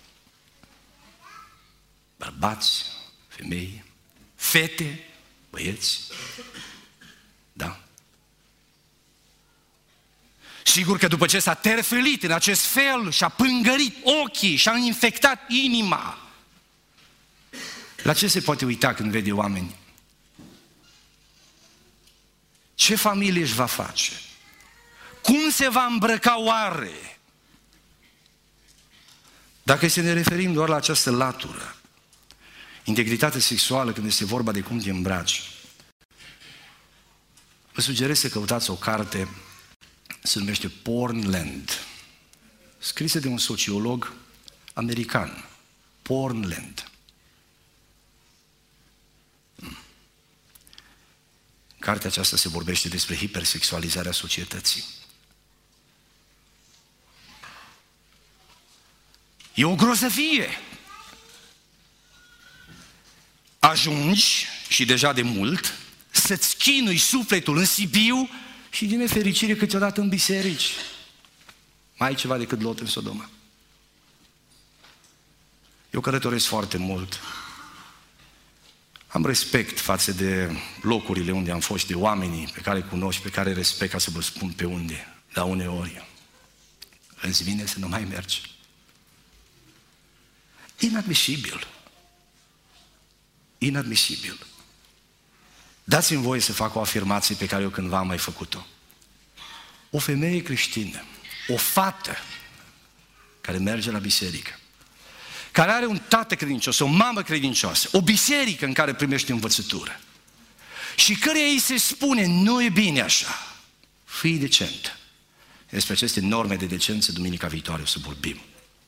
Bărbați, femei, fete, băieți. Da. Sigur că după ce s-a terfelit în acest fel și-a pângărit ochii și-a infectat inima, la ce se poate uita când vede oameni? Ce familie își va face? Cum se va îmbrăca oare? Dacă să ne referim doar la această latură, integritate sexuală, când este vorba de cum te îmbraci, vă sugerez să căutați o carte, se numește Pornland, scrisă de un sociolog american. Pornland. În cartea aceasta se vorbește despre hipersexualizarea societății. E o grozăvie. Ajungi, și deja de mult, să-ți chinui sufletul în Sibiu și din nefericire câteodată în biserici. Mai ai ceva decât Lot în Sodoma. Eu călătoresc foarte mult. Am respect față de locurile unde am fost, de oamenii pe care îi cunosc, pe care îi respect, ca să vă spun pe unde, dar uneori îți vine să nu mai mergi. Inadmisibil. Inadmisibil. Dați-mi voie să fac o afirmație pe care eu cândva am mai făcut-o. O femeie creștină, o fată care merge la biserică, care are un tată credincios, o mamă credincioasă, o biserică în care primește învățătură și căreia îi se spune, nu e bine așa, fii decent. Despre aceste norme de decență, duminica viitoare o să vorbim.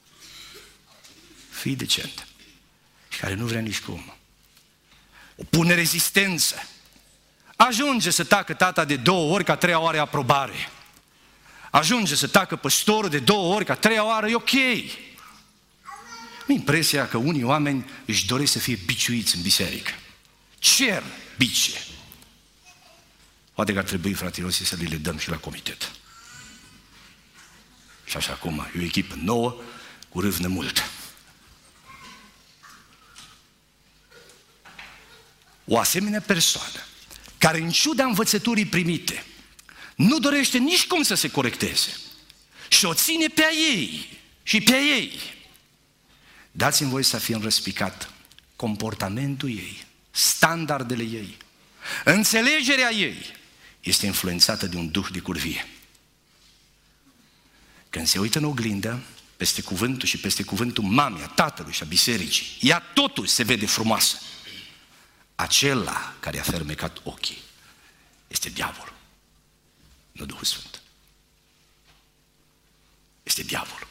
Fii decent. Și care nu vrea nici cum. O pune rezistență. Ajunge să tacă tata de două ori, ca treia oară aprobare. Ajunge să tacă păstorul de două ori, ca treia oară e ok. Am impresia că unii oameni își doresc să fie biciuiți în biserică. Cer bice. Poate că ar trebui, fraților, să le dăm și la comitet. Și așa acum, e o echipă nouă, cu râvnă multă. O asemenea persoană, care în ciuda învățăturii primite, nu dorește nici cum să se corecteze și o ține pe a ei și pe a ei, dați-mi voie să fie înrăspicat comportamentul ei, standardele ei, înțelegerea ei este influențată de un duh de curvie. Când se uită în oglindă, peste cuvântul și peste cuvântul mamei, a tatălui și a bisericii, ea totuși se vede frumoasă. Acela care a fermecat ochii este diavolul, nu Duhul Sfânt. Este diavolul.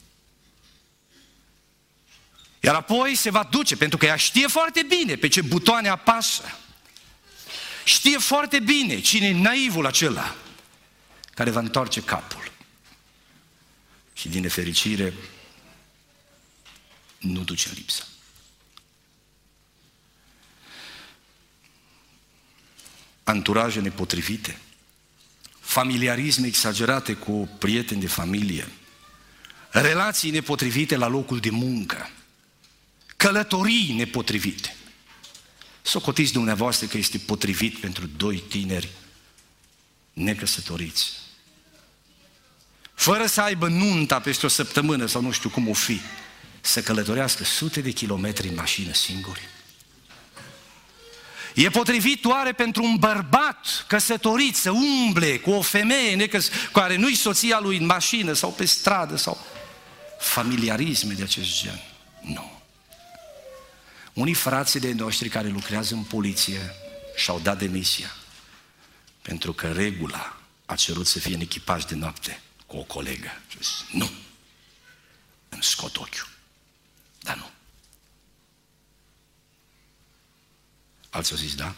Iar apoi se va duce, pentru că ea știe foarte bine pe ce butoane apasă. Știe foarte bine cine e naivul acela care va întoarce capul. Și din nefericire, nu duce în lipsă. Anturaje nepotrivite, familiarisme exagerate cu prieteni de familie, relații nepotrivite la locul de muncă, călătorii nepotrivite. Socotiți dumneavoastră că este potrivit pentru doi tineri necăsătoriți, fără să aibă nunta peste o săptămână sau nu știu cum o fi, să călătorească sute de kilometri în mașină singuri? E potrivit oare pentru un bărbat căsătorit să umble cu o femeie necăs- care nu-i soția lui în mașină sau pe stradă sau familiarisme de acest gen? Nu. Unii frații de noștri care lucrează în poliție și-au dat demisia pentru că regula a cerut să fie în echipaj de noapte cu o colegă. Și zis, nu, îmi scot ochiul, dar nu. Alții au zis da.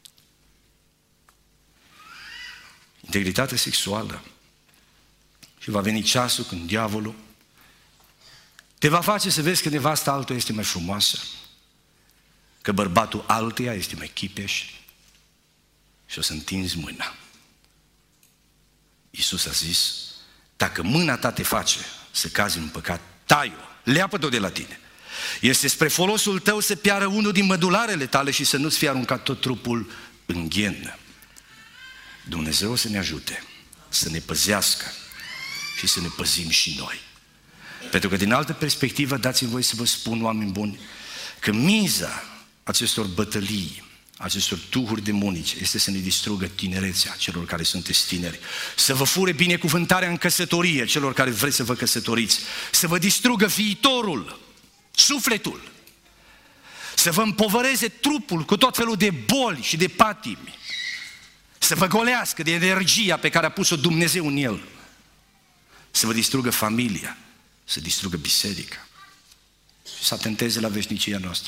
Integritate sexuală. Și va veni ceasul când diavolul te va face să vezi că nevasta altuia este mai frumoasă, că bărbatul altuia este mai chipeș și o să întinzi mâna. Iisus a zis, dacă mâna ta te face să cazi în păcat, tai-o, leapă-o de la tine. Este spre folosul tău să piară unul din mădularele tale și să nu-ți fie aruncat tot trupul în ghenă. Dumnezeu să ne ajute, să ne păzească și să ne păzim și noi. Pentru că din altă perspectivă, dați-mi voi să vă spun, oameni buni, că miza acestor bătălii, acestor duhuri demonice, este să ne distrugă tinerețea celor care sunteți tineri, să vă fure binecuvântarea în căsătorie celor care vreți să vă căsătoriți, să vă distrugă viitorul, sufletul, să vă împovăreze trupul cu tot felul de boli și de patimi, să vă golească de energia pe care a pus-o Dumnezeu în el, să vă distrugă familia, să distrugă biserica și să atenteze la veșnicia noastră.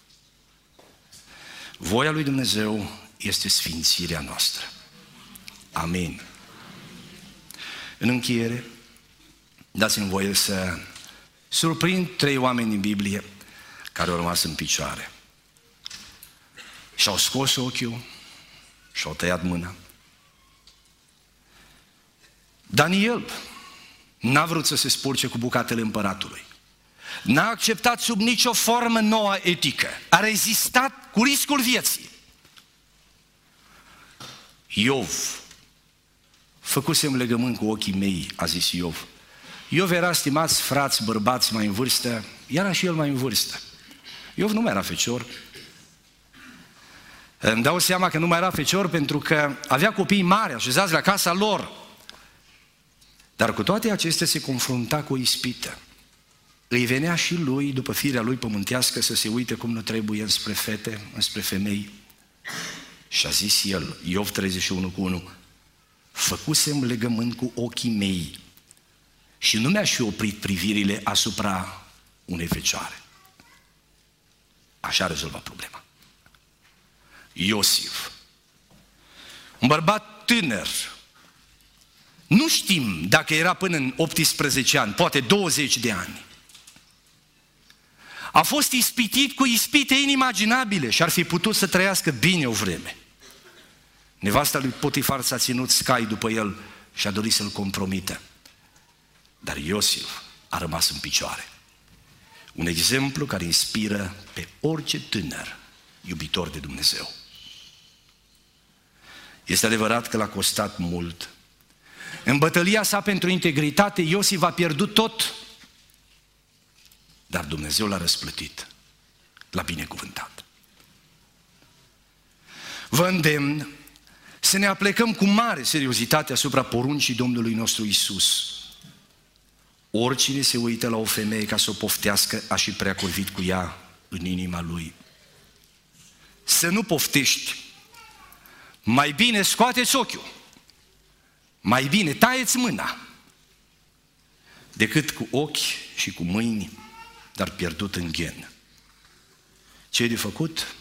Voia lui Dumnezeu este sfințirea noastră. Amin. În încheiere, dați-mi voie să surprind trei oameni din Biblie care au rămas în picioare. Și-au scos ochiul și-au tăiat mâna. Daniel n-a vrut să se spurce cu bucatele împăratului. N-a acceptat sub nicio formă nouă etică. A rezistat cu riscul vieții. Iov, făcusem legământ cu ochii mei, a zis Iov. Iov era, stimați frați, bărbați mai în vârstă, era și el mai în vârstă. Iov nu mai era fecior. Îmi dau seama că nu mai era fecior pentru că avea copii mari, așezați la casa lor. Dar cu toate acestea se confrunta cu o ispită. Îi venea și lui, după firea lui pământească, să se uite cum nu trebuie înspre fete, înspre femei. Și a zis el, Iov treizeci și unu cu unu, făcusem legământ cu ochii mei și nu mi-aș fi oprit privirile asupra unei fecioare. Așa a rezolvat problema. Iosif, un bărbat tânăr, nu știm dacă era până în optsprezece ani, poate douăzeci de ani. A fost ispitit cu ispite inimaginabile și ar fi putut să trăiască bine o vreme. Nevasta lui Potifar s-a ținut scai după el și a dorit să-l compromită. Dar Iosif a rămas în picioare. Un exemplu care inspiră pe orice tânăr iubitor de Dumnezeu. Este adevărat că l-a costat mult. În bătălia sa pentru integritate, Iosif a pierdut tot, dar Dumnezeu l-a răsplătit, l-a binecuvântat. Vă îndemn să ne aplecăm cu mare seriozitate asupra poruncii Domnului nostru Iisus. Oricine se uită la o femeie ca să o poftească, a și prea curvit cu ea în inima lui. Să nu poftești, mai bine scoateți ochiul, mai bine taieți mâna, decât cu ochi și cu mâini, dar pierdut în ghen. Ce e de făcut?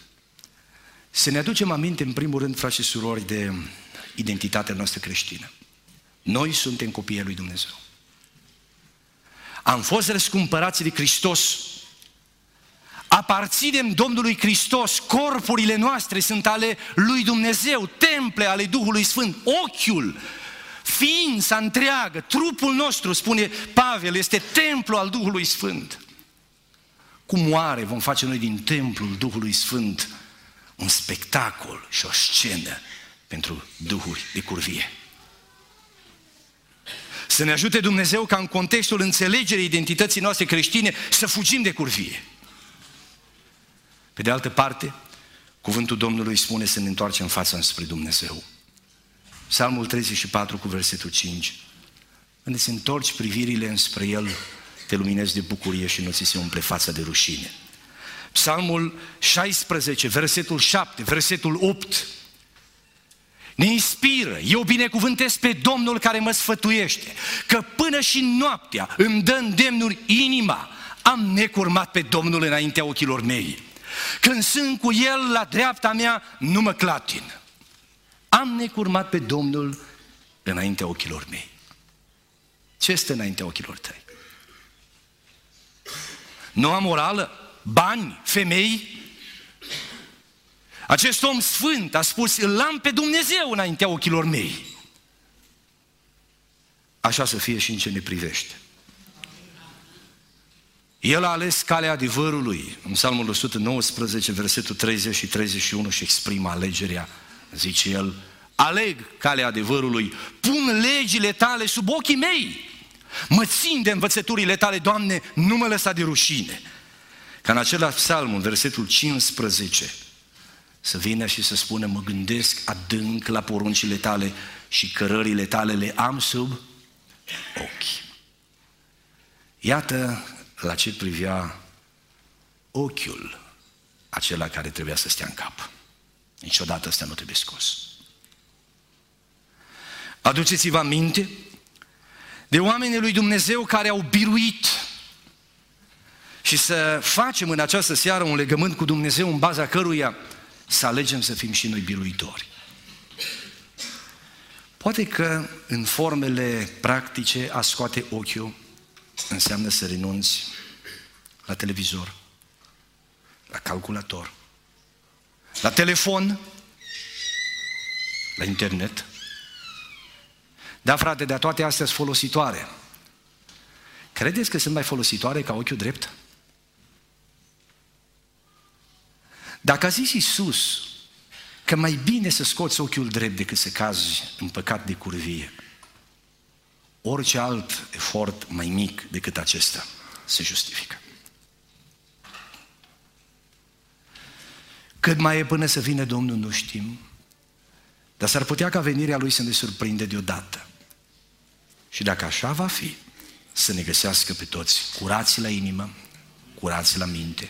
Să ne aducem aminte, în primul rând, frați și surori, de identitatea noastră creștină. Noi suntem copiii lui Dumnezeu. Am fost răscumpărați de Hristos. Aparținem Domnului Hristos, corpurile noastre sunt ale lui Dumnezeu, temple ale Duhului Sfânt, ochiul, ființa întreagă, trupul nostru, spune Pavel, este templu al Duhului Sfânt. Cum oare vom face noi din templul Duhului Sfânt un spectacol și o scenă pentru duhuri de curvie? Să ne ajute Dumnezeu ca în contextul înțelegerii identității noastre creștine să fugim de curvie. Pe de altă parte, cuvântul Domnului spune să ne întoarcem fața înspre Dumnezeu. Psalmul treizeci și patru cu versetul cinci. Când îți întorci privirile înspre El, te luminezi de bucurie și nu ți se umple fața de rușine. Psalmul șaisprezece, versetul șapte, versetul opt. Ne inspiră, eu binecuvântez pe Domnul care mă sfătuiește, că până și noaptea îmi dă îndemnuri inima. Am necurmat pe Domnul înaintea ochilor mei. Când sunt cu El la dreapta mea, nu mă clatin. Am necurmat pe Domnul înaintea ochilor mei. Ce este înaintea ochilor tăi? Noua morală? Bani? Femei? Acest om sfânt a spus, îl am pe Dumnezeu înaintea ochilor mei. Așa să fie și în ce ne privește. El a ales calea adevărului. În Psalmul o sută nouăsprezece, versetul treizeci și treizeci și unu și exprimă alegerea. Zice el, aleg calea adevărului, pun legile tale sub ochii mei. Mă țin de învățăturile tale, Doamne, nu mă lăsa de rușine. Ca în același psalm, în versetul cincisprezece, să vină și să spună, mă gândesc adânc la poruncile tale și cărările tale le am sub ochi. Iată la ce privea ochiul acela care trebuia să stea în cap. Niciodată ăsta nu trebuie scos. Aduceți-vă aminte de oamenii lui Dumnezeu care au biruit și să facem în această seară un legământ cu Dumnezeu în baza căruia să alegem să fim și noi biruitori. Poate că în formele practice a scoate ochiul înseamnă să renunți la televizor, la calculator, la telefon, la internet. Da, frate, dar toate astea sunt folositoare. Credeți că sunt mai folositoare ca ochiul drept? Dacă a zis Iisus că mai bine să scoți ochiul drept decât să cazi în păcat de curvie, orice alt efort mai mic decât acesta se justifică. Cât mai e până să vină Domnul, nu știm, dar s-ar putea ca venirea Lui să ne surprinde deodată. Și dacă așa va fi, să ne găsească pe toți curați la inimă, curați la minte.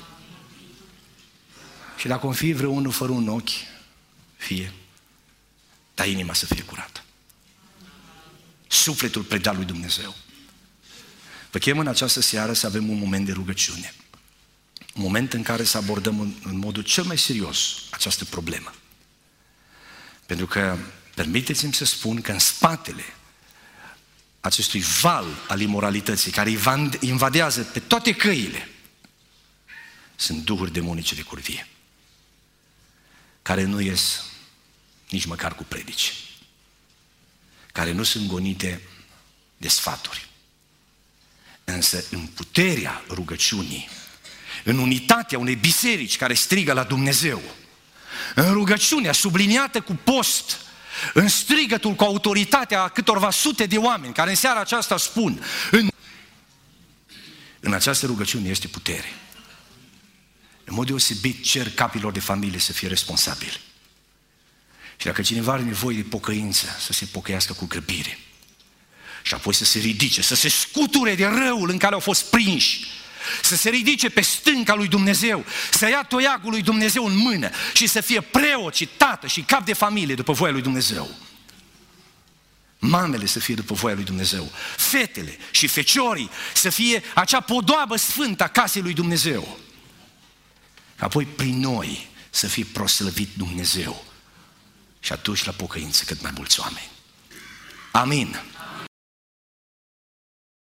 Și dacă o fi vreunul fără un ochi, fie, dar inima să fie curată. Sufletul predat lui Dumnezeu. Vă chem în această seară să avem un moment de rugăciune. Un moment în care să abordăm în, în modul cel mai serios această problemă. Pentru că, permiteți-mi să spun că în spatele acestui val al imoralității care invadează pe toate căile, sunt duhuri demonice de curvie, care nu ies nici măcar cu predici, care nu sunt gonite de sfaturi. Însă în puterea rugăciunii, în unitatea unei biserici care strigă la Dumnezeu, în rugăciunea subliniată cu post, în strigătul cu autoritatea a câtorva sute de oameni care în seara aceasta spun, în, în această rugăciune este putere. În mod deosebit cer capilor de familie să fie responsabili. Și dacă cineva are nevoie de pocăință, să se pocăiască cu grăbire. Și apoi să se ridice, să se scuture de răul în care au fost prinși, să se ridice pe stânca lui Dumnezeu, să ia toiagul lui Dumnezeu în mână și să fie preot și tată și cap de familie după voia lui Dumnezeu. Mamele să fie după voia lui Dumnezeu, fetele și feciorii să fie acea podoabă sfântă a casei lui Dumnezeu. Apoi prin noi să fie proslăvit Dumnezeu și atunci la pocăință cât mai mulți oameni. Amin.